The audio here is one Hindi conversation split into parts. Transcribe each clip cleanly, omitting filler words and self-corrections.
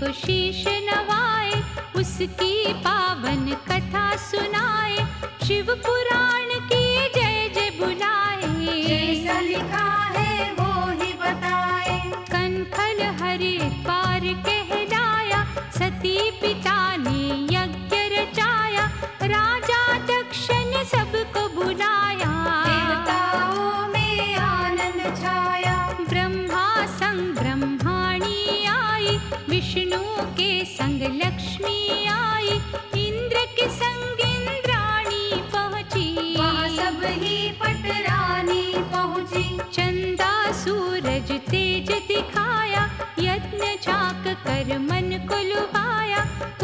शीश नवाए, उसकी पावन कथा सुनाए, शिव पुराण की जय जय बुलाए। जैसा लिखा है वो ही बताए, कनखल हरे पार कहलाया, सती पिता ने यज्ञ रचाया, राजा दक्ष ने सबको बुलाया। देवताओं में आनंद छाया, ब्रह्मा संग ब्रह्माणी आई, विष्णु के संग लक्ष्मी आई, इंद्र के संग इंद्राणी पहुंची, वहाँ सब ही पटरानी पहुँची। चंदा सूरज तेज दिखाया, यज्ञ झांक कर मन को लुभाया,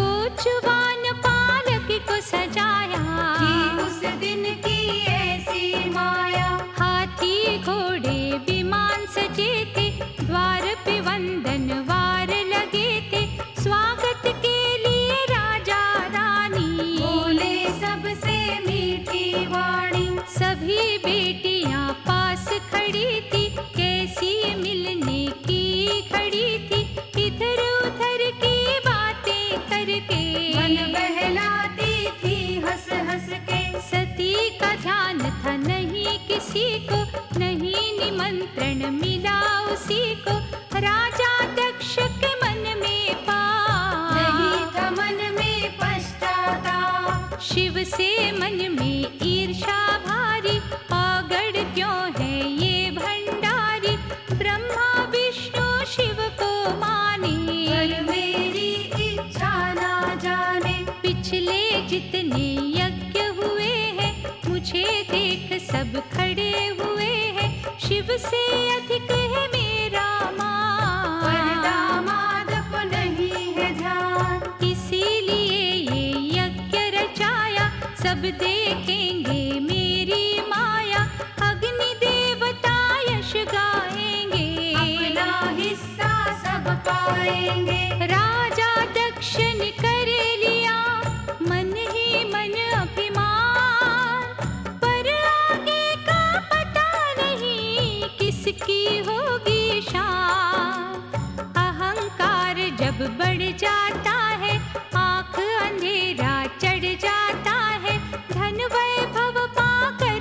कोचवान पालक को सजाया। थी उस दिन की ऐसी माया, हाथी घोड़े विमान सजे थे, द्वार पे वंदन वार लगे थे, स्वागत के लिए राजा रानी बोले सबसे मीठी वाणी। सभी बेटियां पास खड़ी थी, कैसी मिलने की खड़ी थी, इधर उधर की बातें करके मन बहलाती थी हंस हंस के। सती का ध्यान था नहीं किसी को, नहीं निमंत्रण मिला उसी को, राजा दक्ष के मन में पाप नहीं था मन में पछताता, शिव से मन में ईर्षा भारी, पागड़ क्यों है ये भंडारी, ब्रह्मा विष्णु शिव को माने, पर मेरी इच्छा ना जाने। पिछले जितने यज्ञ हुए हैं, मुझे देख सब खड़े हुए हैं, शिव से अधिक है मेरा पर मान, दामाद को नहीं है ध्यान, इसीलिए ये यज्ञ रचाया, सब देखेंगे मेरी माया, अग्नि देवता यश गाएंगे, अपना हिस्सा सब पाएंगे। राजा दक्ष ने कर लिया मन ही मन अभिमान, पर आगे का पता नहीं किसकी होगी शान, अहंकार जब बढ़ जाता है, आंख अंधेरा चढ़ जाता है, धन वैभव पाकर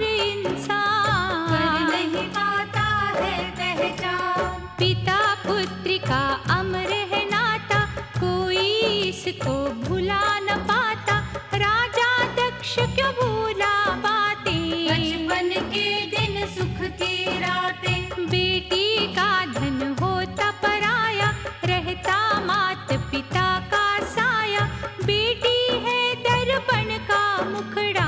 इंसान कर नहीं पाता है पहचान, पिता पुत्र का अमर है नाता, कोई इसको भुला न पाता, राजा दक्ष क्यों भूला बातें, बचपन के दिन सुख की रातें। बेटी का धन होता पराया, रहता मात पिता का साया, बेटी है दर्पण का मुखड़ा,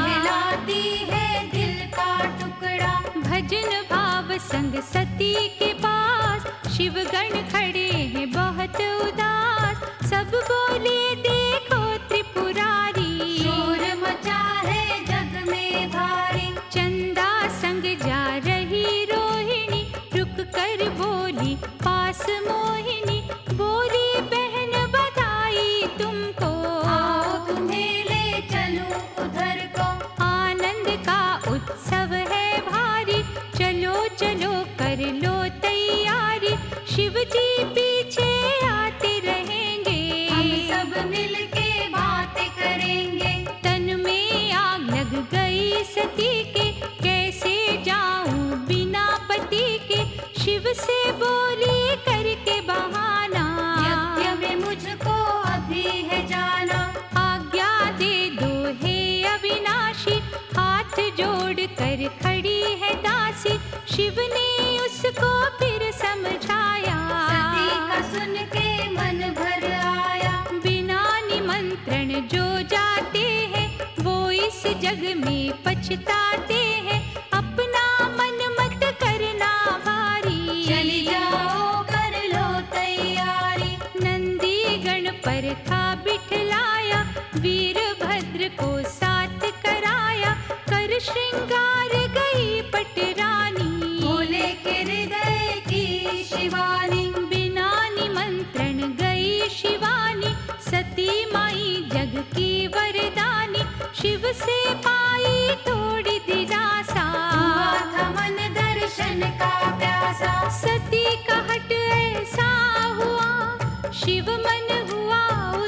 कहलाती है दिल का टुकड़ा। भजन भाव संग सती के पास, शिवगण खड़े हैं बहुत उदास, सब बोले देखो त्रिपुरारी, शोर मचा है जग में भारी, चंदा संग जा रही रोहिणी, रुक कर बोली पास मोहिनी, बोली बहन बधाई तुमको, आओ तुम्हें ले चलूं उधर को। आनंद का उत्सव है भारी, चलो चलो कर लो तैयारी, शिव जी पीछे आते रहेंगे, हम सब मिलके बातें करेंगे। तन में आग लग गई सती के, कैसे जाऊं बिना पति के, शिव से बोली करके बहाना, यज्ञ में मुझको अभी है जाना, आज्ञा दे दो हे अविनाशी, हाथ जोड़ कर खड़ी है दासी, शिव ने उसको फिर समझाया, सती का सुन के मन भर आया, बिना निमंत्रण जो जाते हैं, वो इस जग में पछताते हैं, अपना मन मत करना भारी, चली जाओ कर लो तैयारी। नंदी गण पर था बिठलाया, वीरभद्र को साथ कराया, कर श्रृंगार गई पटरानी, भोले के हृदय की शिवानी, बिना निमंत्रण गई शिवानी, सती माई जग की वरदानी, शिव से पाई थोड़ी दिलासा, हुआ था मन दर्शन का प्यासा, सती का हट ऐसा हुआ, शिव मन हुआ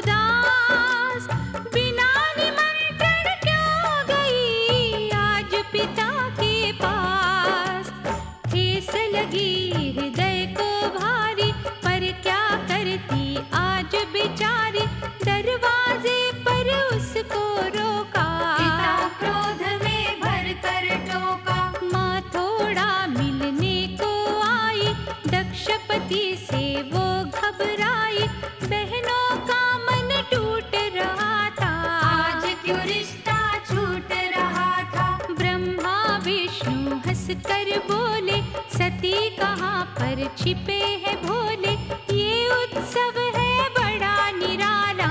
उदास, बिना निमंत्रण क्यों गई आज पिता के पास। ठेस लगी हृदय को भारी, पर क्या करती आज बेचारी, दरवाजे पर उसको रोका। पिता क्रोध में भरकर टोका। माँ थोड़ा मिलने को आई, दक्षपति से वो घबराई। बहनों का मन टूट रहा था, आज क्यों रिश्ता छूट रहा था। ब्रह्मा विष्णु हंसकर बोले, सती कहाँ पर छिपे हैं भोले। ये उत्सव है बड़ा निराला,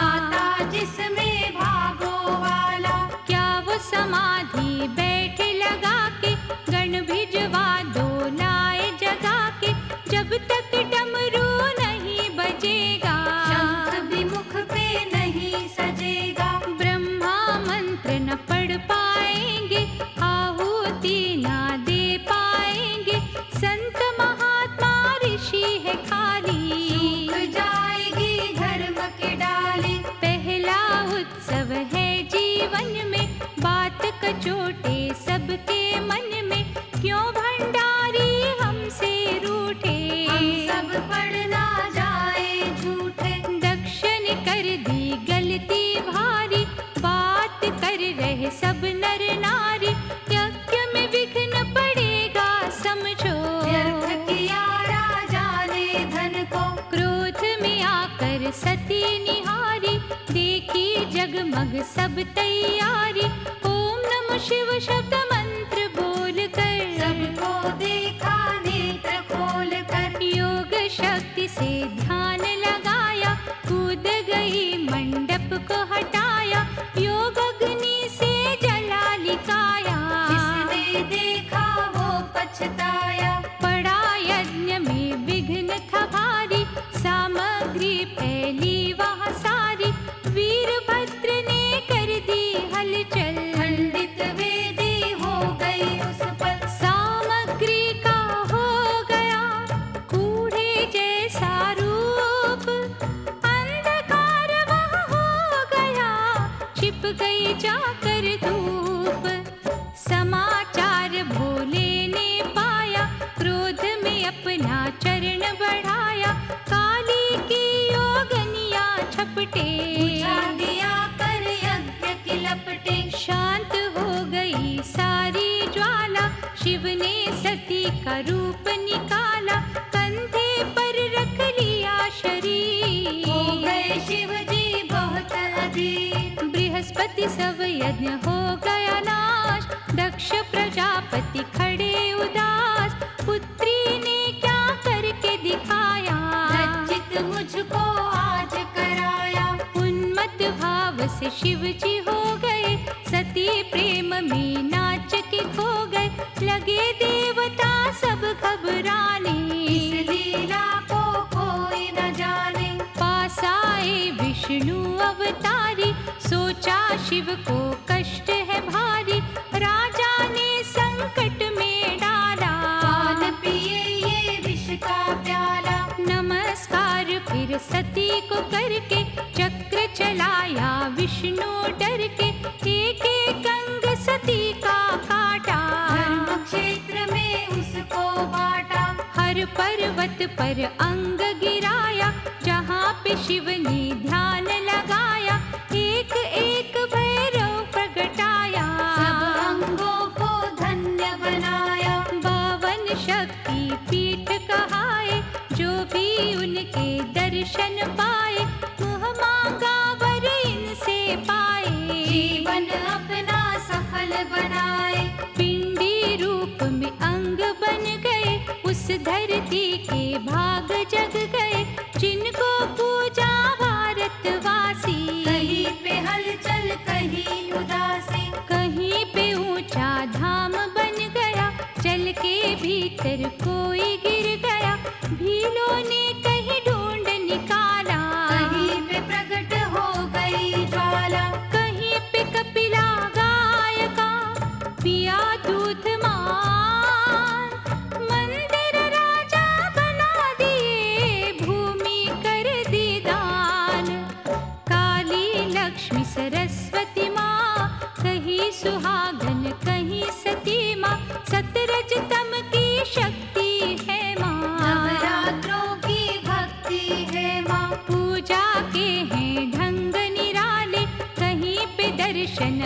आता जिसमें भागो वाला। क्या वो समाधि बैठे लगा के, गण भिजवा दो लाए जगा के। जब तक डमरू नहीं बजेगा, शंख भी मुख पे नहीं सजेगा। ब्रह्मा मंत्र न पढ़ पाएंगे, आहुति ना दे पाएंगे। संत महात्मा ऋषि है खाली, सूख जाएगी धर्म की डाली। पहला उत्सव है जीवन में, बात कचोटे सबके मन में। क्यों भंडारी हमसे रूठे, हम सब पढ़ ना जाए झूठे। दक्ष ने कर दी गलती भारी, बात कर रहे सब नर नारी। यज्ञ में विघ्न पड़ेगा समझो, व्यर्थ किया राजा ने धन को। क्रोध में आकर सती निहारी, देखी जगमग सब तैयारी। ओम नमः शिव शब्द मंत्र बोल कर, सबको देखा नेत्र खोल कर। योग शक्ति से ध्यान लगाया, कूद गई मंडप को हटाया। योग अग्नि से जला लिकाया, जिसने देखा वो पछताया। पड़ा यज्ञ में विघ्न था भारी, सामग्री फैली वहाँ सारी। वीरभद्र ने कर दी हलचल, खंडित वेदी हो गई उस पल। सामग्री का हो गया कूड़े जैसा रूप। अंधकार वहाँ हो गया, छिप गई जाकर धूप। समाचार भोले ने पाया, क्रोध में अपना चरण बढ़ाया। काली की योगनिया छपटे, बुझा दिया कर यज्ञ की लपटे। शांत हो गई सारी ज्वाला। शिव ने सती का रूप निकाला, कंधे पर रख लिया हो शरीर। गए शिव जी बहुत अधीर। बृहस्पति सब यज्ञ हो गया नाश, दक्ष प्रजापति खड़े उदास। पुत्री ने क्या करके दिखाया, लज्जित मुझको आज कराया। उन्मत्त भाव से शिव जी हो गए, सती प्रेम में नाच के खो गए। लगे देवता सब घबराने, इस लीला को कोई न जाने। पास आए विष्णु अवतारी, सोचा शिव को कष्ट है भारी। राजा ने संकट में डाला, कौन पिए ये विष का प्याला। नमस्कार फिर सती को करके, चक्र चलाया विष्णु डर के। एक एक अंग सती का काटा, धर्म क्षेत्र में उसको बांटा। हर पर्वत पर अंग गिराया, जहाँ पे शिव ने ध्यान लगाया। एक एक भैरव प्रगटाया, सब अंगों को धन्य बनाया। 52 शक्ति पीठ कहाए, जो भी उनके दर्शन पाए। मुँह मांगा वर इनसे पाए, जीवन अपना सफल बनाए। पिंडी रूप में अंग बन गए, उस धरती के भाग जग गए। जिनको पूजा भारतवासी, कहीं पे हलचल कहीं उदासी। कहीं पे ऊंचा धाम बन गया। जल के भीतर कोई गिर गया, भीलों ने कहीं ढूंढ निकाला। कहीं पे प्रकट हो गई ज्वाला। कहीं पे कपिला गाय का पिया दूध मान। मंदिर राजा बना दिए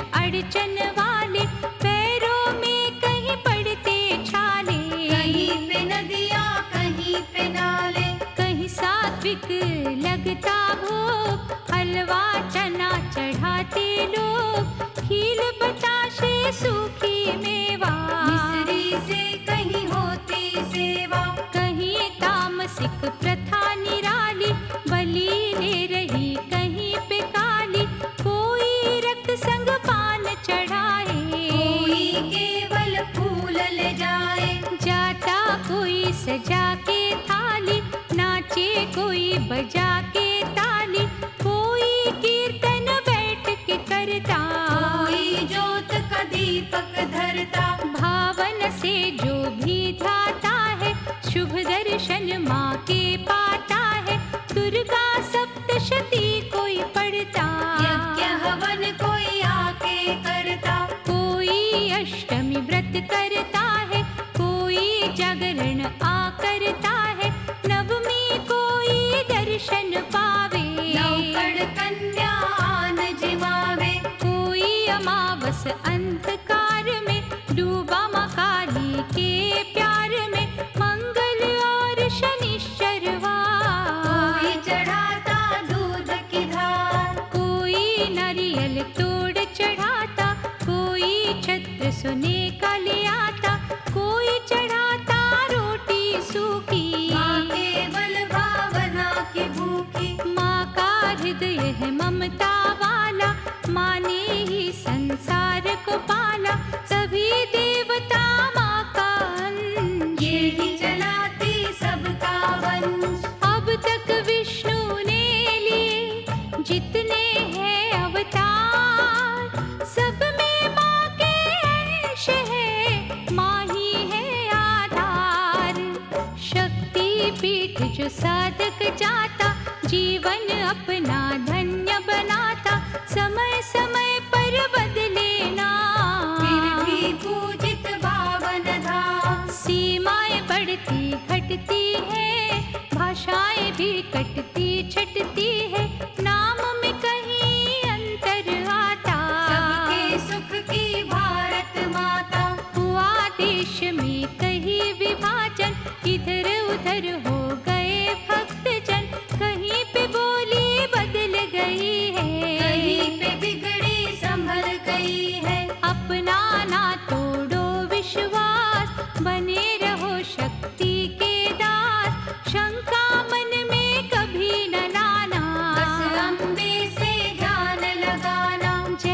अड़चन वाले, पैरों में कहीं पड़ते छाले, कहीं पे नदियाँ कहीं पे नाले, कहीं सात्विक लगता भोग, हलवा चना चढ़ाते लोग, खील बताशे सूखी मेवा, मिस्री से कहीं होती सेवा, कहीं तामसिक प्रथा निराली, बलि ले रही कहीं पे काली, कोई रक्त संग पान चढ़ाए, कोई केवल फूल ले जाए, जाता कोई सजा के थाली, नाचे कोई बजा के ताली, कोई कीर्तन बैठ के करता, कोई जोत का दीपक धरता, भावन से जो भी ध्याता है, शुभ दर्शन माँ के पाता है, दुर्गा सप्तशती कोई पढ़ता, यज्ञ हवन कोई आके करता, कोई अष्टमी व्रत करता है, कोई जागरण आ करता है, नवमी कोई दर्शन पावे, नौकड़ कन्या आन जिमावे, कोई अमावस अंधकार में डूबा माँ काली के प्यार में, मंगल और शनिश्चरवार, कोई चढ़ाता दूध की धार, कोई नारियल तोड़ चढ़ाता, कोई छत्र सोने का ले आता, कोई चढ़ाता रोटी सूखी, माँ केवल भावना की भूखी, माँ का हृदय है ममता वाला, माँ ने ही संसार को पाला, सभी देवता माँ का अंश, ये ही चलाती सबका वंश, अब तक विष्णु ने लिए जितने हैं अवतार, सब में माँ के अंश है, माँ ही है आधार, शक्ति पीठ जो साधक जाता, जीवन अपना धन्य बनाता, समय समय पर बदले नाम, फिर भी पूजित पावन धाम, सीमाएं बढ़ती घटती है, भाषाएं भी कटती छटती है, नाम में कहीं अंतर आता, सबके सुख की भारत माता, हुआ देश में कहीं विभाजन, इधर उधर हो गए भक्तजन, कहीं पे बोली बदल गई है, कहीं पे बिगड़ी संभल गई है, अपना ना तोड़ो विश्वास, बने रहो शक्ति के दास, शंका मन में कभी न लाना, बस अम्बे से ध्यान लगाना,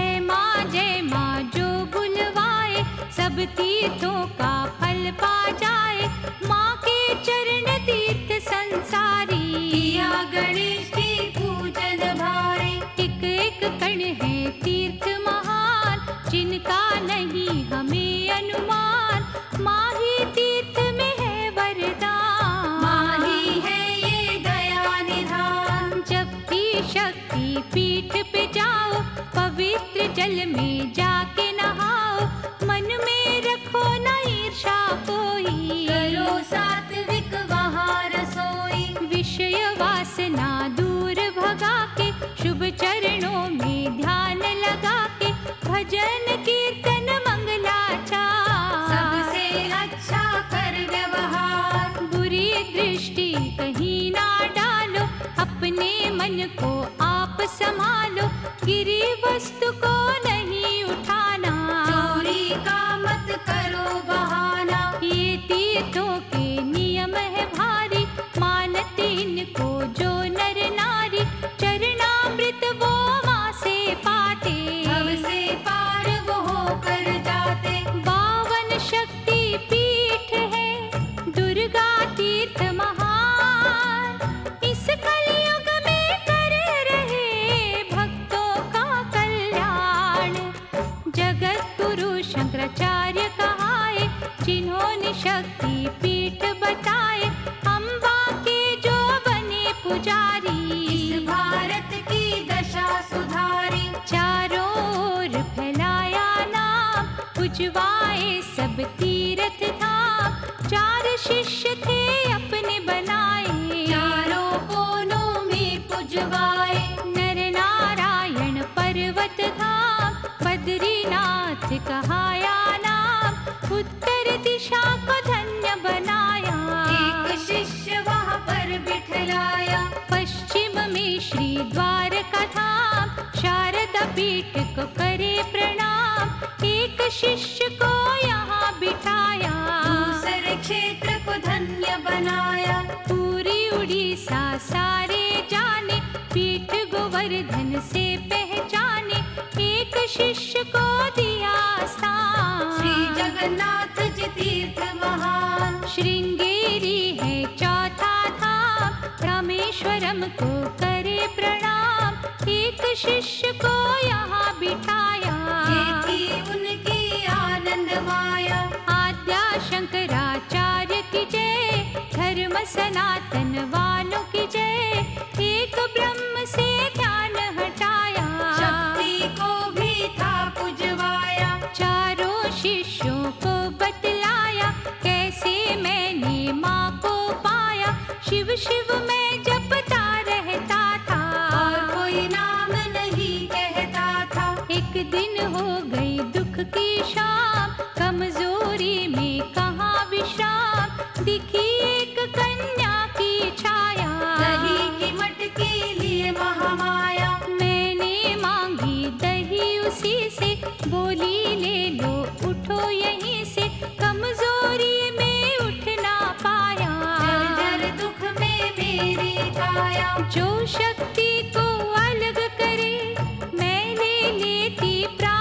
जय माँ जो बुलवाए, सब तीर्थों का फल पा जाए, माँ के चरण तीर्थ संसारी, किया गणेश की पूजन भारी, एक एक कण है तीर्थ महान, जिनका नहीं हमें अनुमान, माँ ही तीर्थ में है वरदान, माँ ही है ये दया निधान, जब भी शक्ति पीठ पे जाओ, पवित्र जल में जाके नहाओ, मन में रखो न ईर्षा कोई, करो सात्विक वहाँ रसोई, विषय वासना दूर भगा के, शुभ चरणों में ध्यान लगा के, भजन कीर्तन मंगलाचार, सबसे अच्छा कर व्यवहार, बुरी दृष्टि कहीं ना डालो, अपने मन को आप संभालो, गिरी वस्तु को नहीं उठाना, चोरी का मत करो बहाना, ये तीर्थों के नियम है भारी, मानते इनको जो नर नारी, चरणामृत वो माँ से पाते, भव से पार वो होकर जाते, 52 शक्ति पीठ है, दुर्गा तीर्थ महान, इस कलयुग में कर रहे भक्तों का कल्याण, जगत गुरु शंकराचार्य कहाए, जिन्होंने शक्ति पीठ बताए, अम्बा के जो बने पुजारी, इस भारत की दशा सुधारी, चारों ओर फैलाया नाम, पुजवाए सब तीर्थ धाम, 4 शिष्य थे अपने बनाए, चारों कोनों में पुजवाए, नर नारायण पर्वत धाम, बद्री को करे प्रणाम, एक शिष्य को यहाँ बिठाया, दूसरे क्षेत्र को धन्य बनाया। पूरी उड़ीसा सारे जाने, पीठ गोवर्धन से पहचाने, एक शिष्य को दिया स्थान। श्री जगन्नाथ जी तीर्थ महान, श्रृंगेरी है चौथा धाम, रामेश्वरम को करे प्रणाम, एक शिष्य को यहाँ बिठाया, ये थी उनकी आनंद माया। आद्या शंकराचार्य की जय, धर्म सनातन वालों की जय, एक ब्रह्म से ध्यान हटाया, शक्ति को भी था पुजवाया। चारों शिष्यों को बतलाया, कैसे मैंने माँ को पाया, शिव शिव मैं जपता रहता था, और कोई नाम नहीं कहता था। एक दिन हो गई दुख की शाम, कमजोरी में कहाँ विश्राम, दिखी एक कन्या की छाया, दही की मटकी लिए महामाया। मैंने मांगी दही उसी से, बोली ले लो उठो यहीं से, कमजोरी में उठ ना पाया, जर जर दुख में मेरी काया। जो शक्ति को अलग करे मैं ले लेती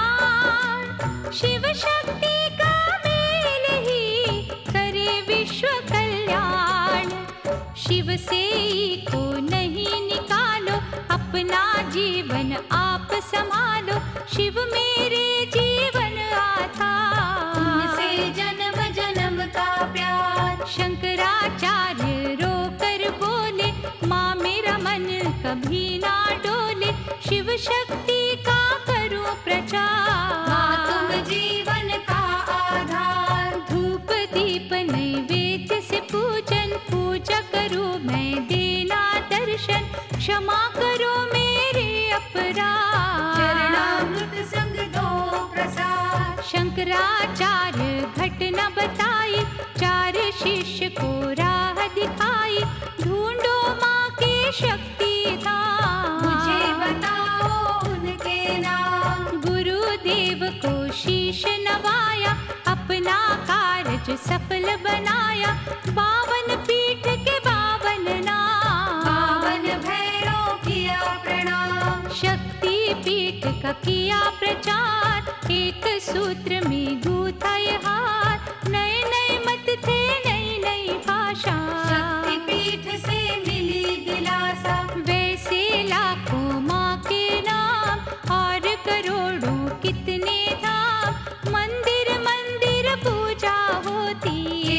प्राण, शिव शक्ति का मेल ही करे विश्व कल्याण, शिव से को नहीं निकालो, अपना जीवन आप संभालो, शिव मेरे जीवन आधार, उनसे जन्म जन्म का प्यार। शंकराचार्य रोकर बोले, माँ मेरा मन कभी ना डोले, शिव शक्ति का करूं माँ प्रचार, तुम जीवन का आधार। धूप दीप नैवेद्य से पूजन, पूजा करूं मैं देना दर्शन, क्षमा करो मेरे अपराध, चरणामृत संग दो प्रसाद। शंकराचार्य घटना बताई, चार शिष्य को राह दिखाई, ढूंढो माँ के शक्ति धाम, मुझे बताओ उनके नाम। गुरुदेव को शीश नवाया, अपना कारज सफल बनाया, 52 पीठ के 52 नाम, पावन भैरव किया प्रणाम। शक्ति पीठ का किया प्रचार, एक सूत्र में गूथा ये हार, नए नए मत थे नई नई भाषा, शक्ति पीठ से मिली दिलासा। वैसे लाखों माँ के नाम, और करोड़ों कितने धाम, मंदिर मंदिर पूजा होती,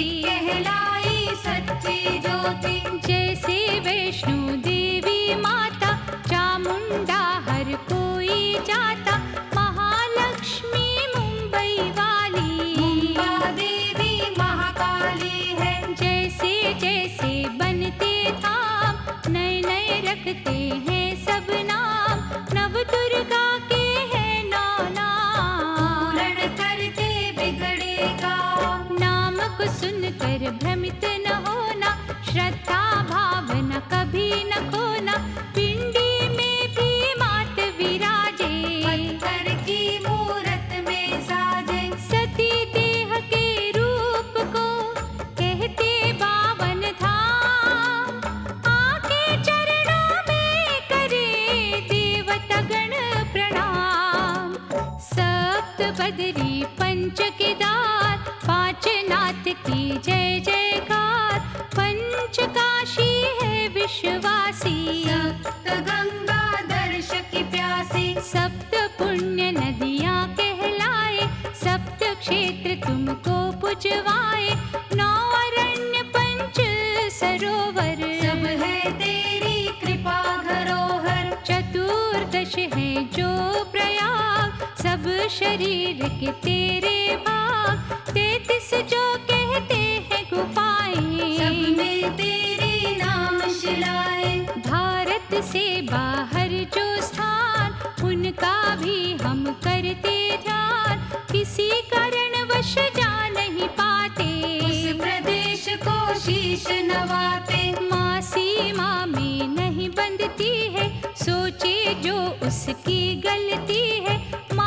कहलाई सच्ची ज्योति। जैसे वैष्णो देवी माता, चामुंडा हर कोई जाता, महालक्ष्मी मुंबई वाली, मुंबा देवी महाकाली है। जैसे जैसे बनते धाम, नए नए रखते हैं सब नाम, नव दुर्गा के हैं 9 नाम, पूर्ण करके बिगड़ेगा। नाम को सुनकर भ्रमित न होना, श्रद्धा भावना कभी न खोना, पिंडी में भी मात विराजे, पत्थर की मूरत में साजे। सती देह के रूप को कहते 52 धाम, आके चरणों में करे देवता गण प्रणाम, सप्त बदरी पंच केदार, 5 नाथ की जय जयकार, पंच काशी है विश्वासी, सप्त गंगा दर्श की प्यासी। सप्त पुण्य नदियाँ कहलाए, सप्त क्षेत्र तुमको पुजवाए, 9 अरण्य पंच सरोवर, सब है तेरी कृपा धरोहर। चतुर्दश है जो प्रयाग, सब शरीर के तेरे भाग, 33 जो कहते हैं गुफाएं, सब में तेरे नाम शिलाएं। भारत से बाहर जो स्थान, उनका भी हम करते ध्यान, किसी कारणवश जा नहीं पाते, उस प्रदेश को शीश नवाते। माँ सीमा में नहीं बंधती है, सोचे जो उसकी गलती है,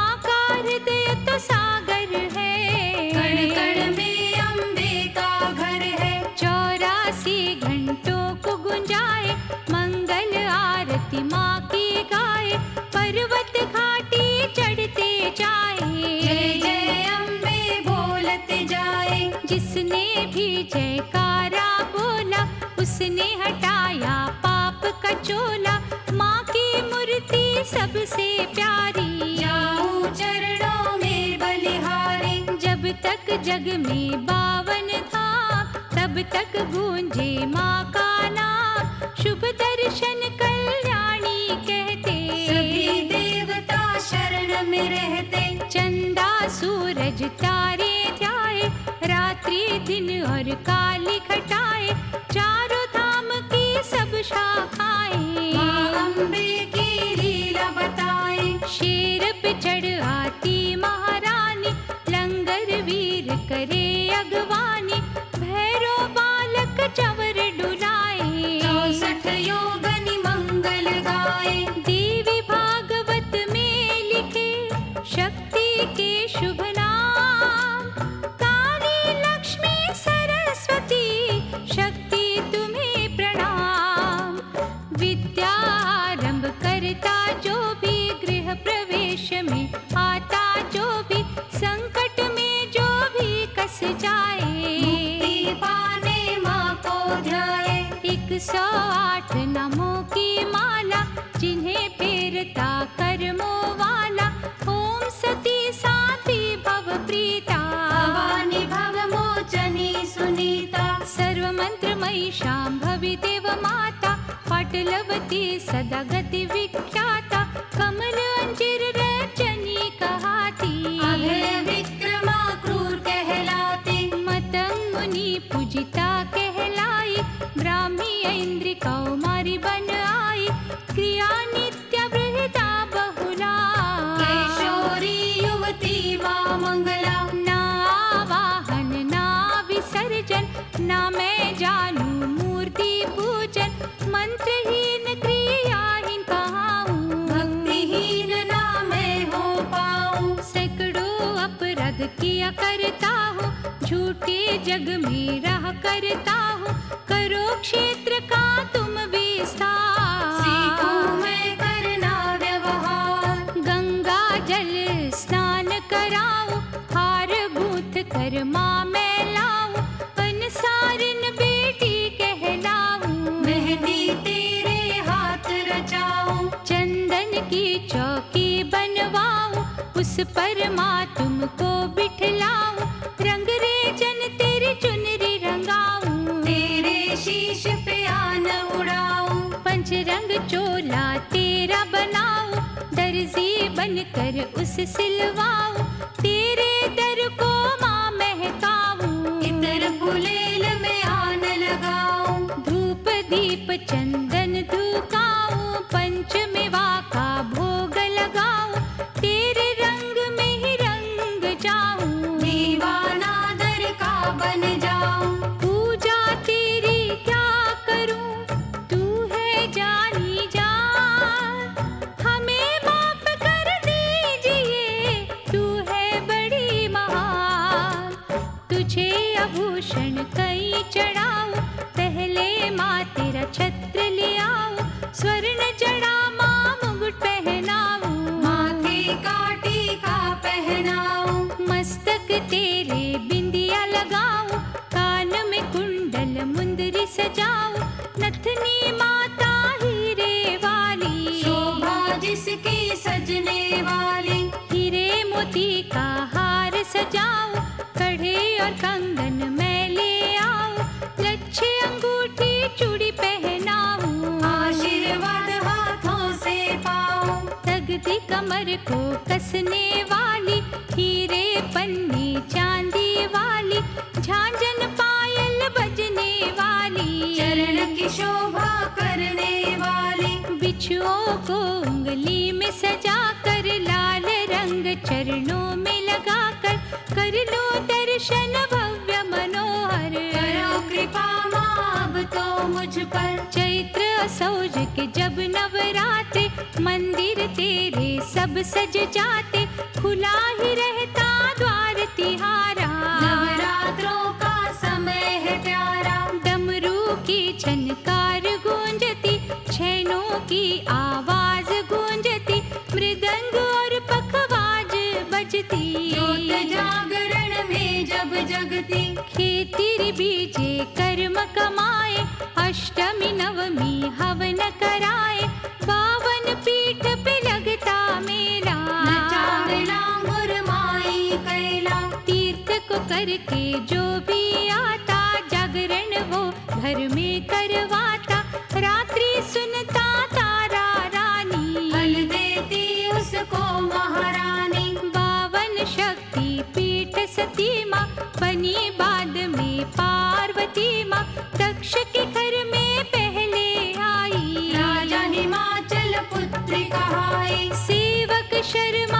आरती माँ की गाए, पर्वत घाटी चढ़ते जाए। जय जय अम्बे बोलते जाए। जिसने भी जयकारा बोला, उसने हटाया पाप का चोला। माँ की मूर्ति सबसे प्यारी, जाऊं चरणों में बलिहारी। जब तक जग में बावन धाम, तब तक गूंजे माँ का नाम। शुभ दर्शन कल्याणी कहते, सभी देवता शरण में रहते। चंदा सूरज तारे ध्याए, रात्रि दिन और काली घटाए। चारों धाम की सब शाखाएं, माँ अम्बे की लीला बताए। शेर पे चढ़ आती महारानी, लंगर वीर करे अगवानी। भैरो बालक चंवर डुलाए, 64 योगनि मंगल गाए। देवी भागवत में लिखे शक्ति के शुभ नाम। काली लक्ष्मी सरस्वती, शक्ति तुम्हें प्रणाम। विद्यारंभ करता जो भी, गृह प्रवेश में आता जो भी, संकट में जो भी कस जाए। मुक्ति पाने माँ को ध्याए। 108 नामों की माला, जिन्हें फेरता कर्मों वाला। ओम सती साध्वी भव प्रीता, भवानी भव मोचनी सुनीता। सर्व मंत्रमयी शांभवी देव माता। पाटलवती सदा गति विख्याता, कमल अंजिर रजनी कहाती। अभय विक्रमा क्रूर कहलाती। मतंगुनी पूजिता कहलाई, ब्राह्मी इंद्र कौमारी बन आई। क्रिया नित्य बृहदा बहुला, कैशोरी युवती माँ मंगला। ना आवाहन ना विसर्जन, ना मैं जानू मूर्ति पूजन। मंत्रहीन क्रियाहीन कहाऊं, भक्तिहीन ना मैं हो पाऊं। सैकड़ों अपराध किया करता हूँ, झूठे जग में रहा करता हूँ। करो क्षेत्र का तुम विस्तार, सीखूं मैं करना व्यवहार। गंगा जल स्नान कराऊं, हार गूंथ कर माँ मैं लाऊं। अनसारिन बेटी कहलाऊं, मेहंदी तेरे हाथ रचाऊं। चंदन की चौकी बनवाऊं, उस पर माँ तुमको बिठलाऊं। रंग रेजन तेरी चुनरी रंगाऊं, तेरे शीश पे आन उड़ाऊं। पंचरंग चोला तेरा बनाऊं। दर्जी बनकर उस सिलवाऊं, तेरे दर को माँ महकाऊं। इतर गुलेल में आन लगाऊं। धूप दीप चंदन धुकाऊं, पंचमेवा का भोग लगाऊं। तेरे रंग में ही रंग जाऊं, दीवाना दर का बन जाऊं। पूजा तेरी क्या करूं, तू है जानी जान। हमें माफ कर दीजिए, तू है बड़ी महान। तुझे आभूषण कई चढ़ाऊं, पहले माँ तेरा छत्र ले आऊं। स्वर्ण जड़ा माँ मुकुट पहनाऊं, माथे का टीका पहनाऊं। मस्तक तेरे बिंदिया लगाऊं। कान में कुंडल मुंदरी सजाऊं, नथनी माता हीरे वाली। शोभा जिसकी सजने वाली। हीरे मोती का हार सजाऊं, कड़े और कंगन मैं ले आऊं। लच्छे अंगूठी चूड़ी पहनाऊं, आशीर्वाद हाथों से पाऊं। तगदी कमर को कसने वाली, हीरे पन्नी चांदी वाली। झांझन पायल बजने वाली, चरण की शोभा करने वाली। बिच्छुओं को उंगली में सजा कर, लाल रंग चरणों में लगा कर लो दर्शन भव्य मनोहर। करो कृपा माँ अब तो मुझ पर। चैत्र असौज के जब नवरात्रे, मंदिर तेरे सब सज जाते। खुला ही रहता द्वार तिहारा, नवरात्रों का समय है प्यारा। डमरू की झनकार गूंजती, छैनों की कोई आता, जागरण वो घर में करवाता, रात्रि सुनता तारा रानी, फल देती उसको महारानी। 52 शक्ति पीठ सती माँ, बनी बाद में पार्वती माँ, दक्ष के घर में पहले आई, राजा हिमाचल पुत्री कहाई। सेवक शर्मा